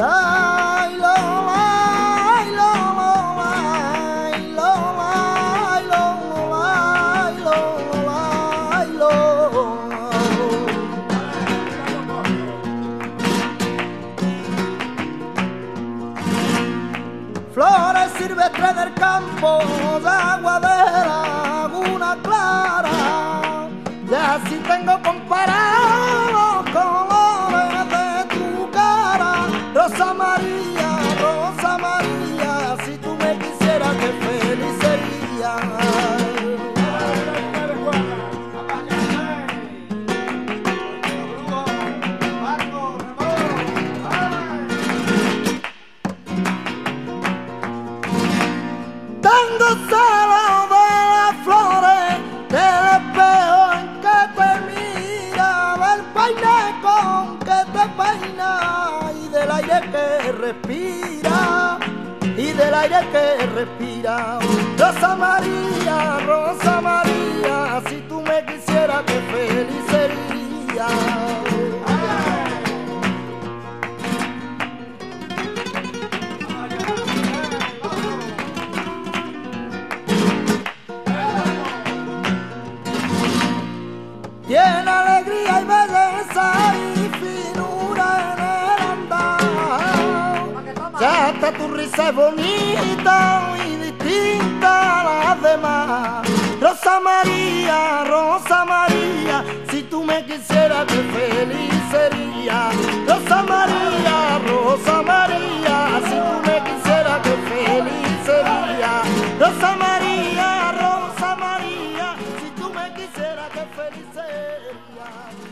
Ay, lo, ay, lo, ay, lo, ay, lo, ay, lo, ay, lo. Flores silvestres del campo, de agua de laguna clara, ya si tengo comparado los colores de tu cara. Rosa María, si tú me quisieras, qué feliz sería. Dando celos de las flores, del espejo en que te mira, del peine con que te peina, y del aire que respira, y del aire que respira. Rosa María, si tú me quisieras, qué feliz sería. Tiene alegría y belleza y finura en el andar. Ya hasta tu risa es bonita y distinta a las demás. Rosa María, si tú me quisieras, qué feliz sería. Rosa María, si tú me quisieras, qué feliz sería. Rosa María, si tú me quisieras, qué feliz sería.